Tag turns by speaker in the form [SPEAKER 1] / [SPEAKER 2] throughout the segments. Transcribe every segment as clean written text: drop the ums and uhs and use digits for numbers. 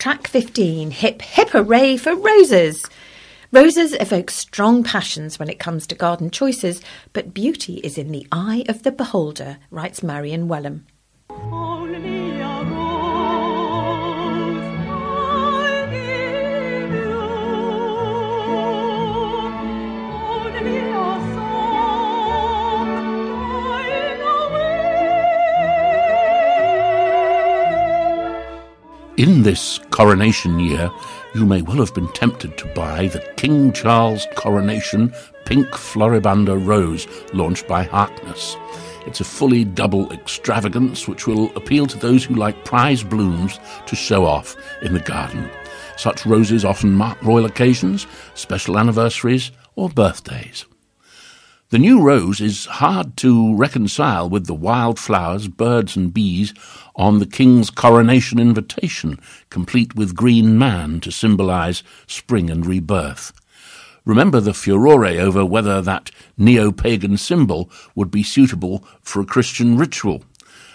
[SPEAKER 1] Track 15, Hip Hip Hooray for Roses. Roses evoke strong passions when it comes to garden choices, but beauty is in the eye of the beholder, writes Marion Wellham.
[SPEAKER 2] In this coronation year, you may well have been tempted to buy the King Charles Coronation Pink Floribunda Rose launched by Harkness. It's a fully double extravagance which will appeal to those who like prize blooms to show off in the garden. Such roses often mark royal occasions, special anniversaries or birthdays. The new rose is hard to reconcile with the wildflowers, birds and bees on the King's coronation invitation, complete with green man to symbolise spring and rebirth. Remember the furore over whether that neo-pagan symbol would be suitable for a Christian ritual.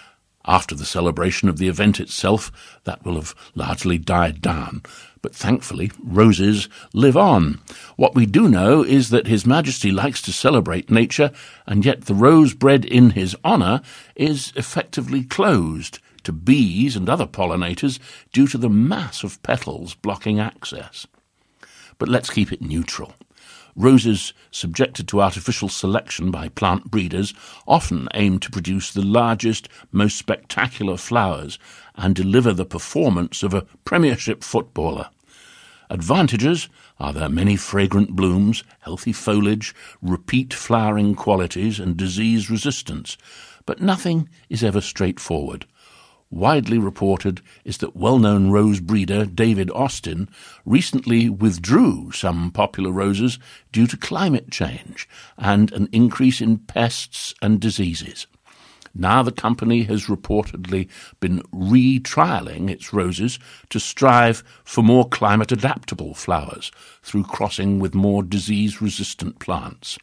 [SPEAKER 2] After the celebration of the event itself, that will have largely died down. But thankfully, roses live on. What we do know is that His Majesty likes to celebrate nature, and yet the rose bred in his honour is effectively closed to bees and other pollinators due to the mass of petals blocking access. But let's keep it neutral. Roses subjected to artificial selection by plant breeders often aim to produce the largest, most spectacular flowers and deliver the performance of a Premiership footballer. Advantages are their many fragrant blooms, healthy foliage, repeat flowering qualities and disease resistance, but nothing is ever straightforward. Widely reported is that well-known rose breeder David Austin recently withdrew some popular roses due to climate change and an increase in pests and diseases. Now the company has reportedly been re-trialling its roses to strive for more climate-adaptable flowers through crossing with more disease-resistant plants.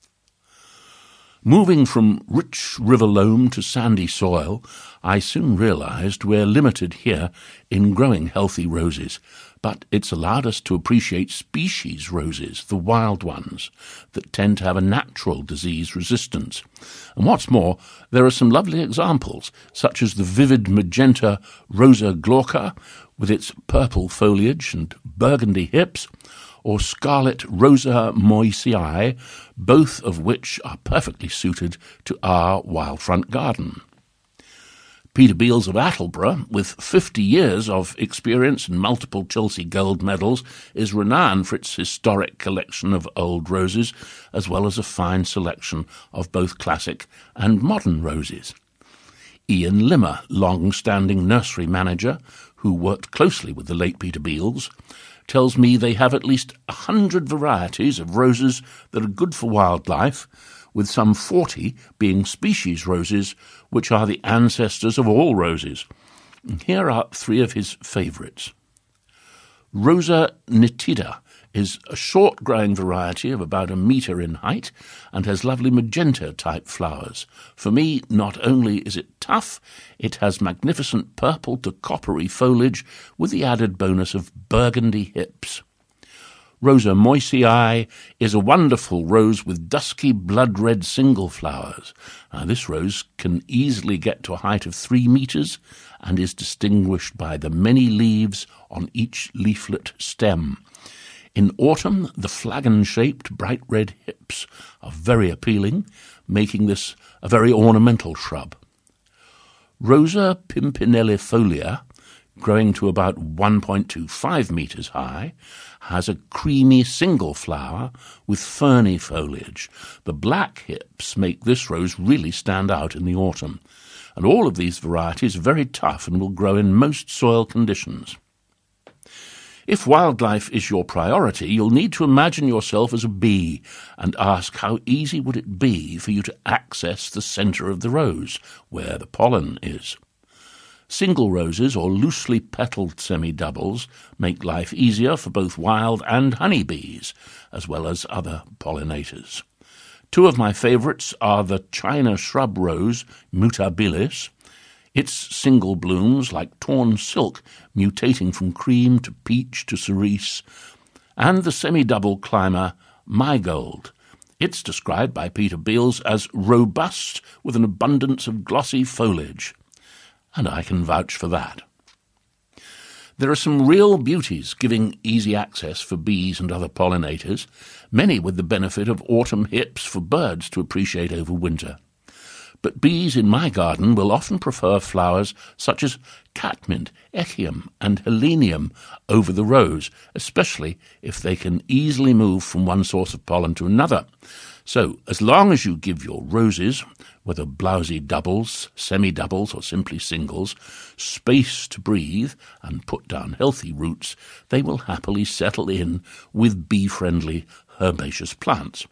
[SPEAKER 2] Moving from rich river loam to sandy soil, I soon realised we're limited here in growing healthy roses, but it's allowed us to appreciate species roses, the wild ones, that tend to have a natural disease resistance. And what's more, there are some lovely examples, such as the vivid magenta Rosa glauca, with its purple foliage and burgundy hips, or scarlet Rosa moysiae, both of which are perfectly suited to our wild front garden. Peter Beales of Attleborough, with 50 years of experience and multiple Chelsea gold medals, is renowned for its historic collection of old roses, as well as a fine selection of both classic and modern roses. Ian Limmer, long-standing nursery manager, who worked closely with the late Peter Beales, tells me they have at least 100 varieties of roses that are good for wildlife, with some 40 being species roses, which are the ancestors of all roses. Here are 3 of his favourites. Rosa nitida is a short-growing variety of about 1 metre in height and has lovely magenta-type flowers. For me, not only is it tough, it has magnificent purple to coppery foliage with the added bonus of burgundy hips. Rosa moysiae is a wonderful rose with dusky blood-red single flowers. Now, this rose can easily get to a height of 3 metres and is distinguished by the many leaves on each leaflet stem. In autumn, the flagon-shaped bright red hips are very appealing, making this a very ornamental shrub. Rosa pimpinellifolia, growing to about 1.25 metres high, has a creamy single flower with ferny foliage. The black hips make this rose really stand out in the autumn, and all of these varieties are very tough and will grow in most soil conditions. If wildlife is your priority, you'll need to imagine yourself as a bee and ask how easy would it be for you to access the centre of the rose, where the pollen is. Single roses or loosely petalled semi-doubles make life easier for both wild and honeybees, as well as other pollinators. 2 of my favourites are the China shrub rose, Mutabilis. its single blooms like torn silk, mutating from cream to peach to cerise, and the semi-double climber Mygold. It's described by Peter Beals as robust with an abundance of glossy foliage, and I can vouch for that. There are some real beauties giving easy access for bees and other pollinators, many with the benefit of autumn hips for birds to appreciate over winter. But bees in my garden will often prefer flowers such as catmint, echium and helenium over the rose, especially if they can easily move from one source of pollen to another. So, as long as you give your roses, whether blousy doubles, semi-doubles or simply singles, space to breathe and put down healthy roots, they will happily settle in with bee-friendly herbaceous plants.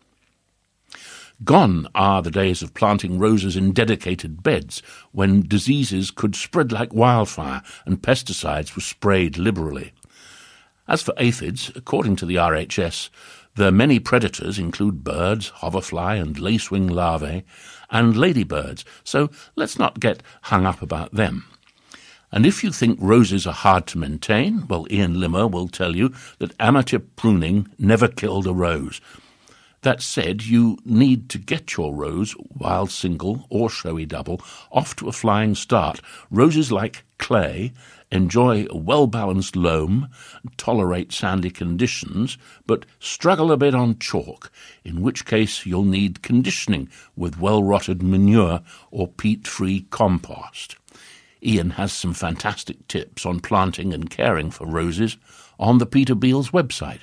[SPEAKER 2] Gone are the days of planting roses in dedicated beds when diseases could spread like wildfire and pesticides were sprayed liberally. As for aphids, according to the RHS, their many predators include birds, hoverfly and lacewing larvae, and ladybirds, so let's not get hung up about them. And if you think roses are hard to maintain, well, Ian Limmer will tell you that amateur pruning never killed a rose. That said, you need to get your rose, wild single or showy double, off to a flying start. Roses like clay enjoy a well-balanced loam, tolerate sandy conditions, but struggle a bit on chalk, in which case you'll need conditioning with well-rotted manure or peat-free compost. Ian has some fantastic tips on planting and caring for roses on the Peter Beals website.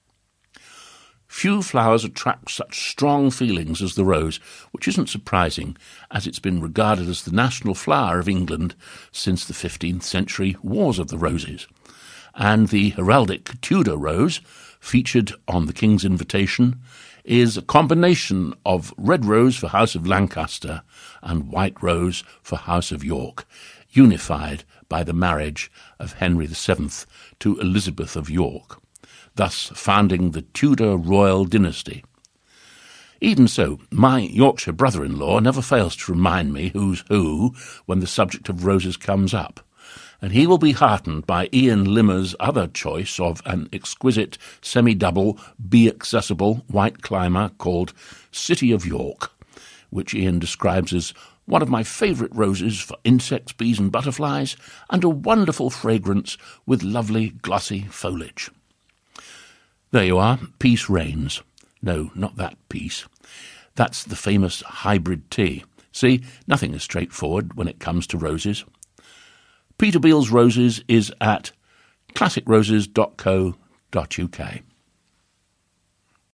[SPEAKER 2] Few flowers attract such strong feelings as the rose, which isn't surprising, as it's been regarded as the national flower of England since the 15th century Wars of the Roses. And the heraldic Tudor rose, featured on the King's invitation, is a combination of red rose for House of Lancaster and white rose for House of York, unified by the marriage of Henry VII to Elizabeth of York, thus founding the Tudor royal dynasty. Even so, my Yorkshire brother-in-law never fails to remind me who's who when the subject of roses comes up, and he will be heartened by Ian Limmer's other choice of an exquisite semi-double, bee-accessible white climber called City of York, which Ian describes as one of my favourite roses for insects, bees and butterflies, and a wonderful fragrance with lovely glossy foliage. There you are, Peace reigns. No, not that peace. That's the famous hybrid tea. See, nothing is straightforward when it comes to roses. Peter Beals Roses is at classicroses.co.uk.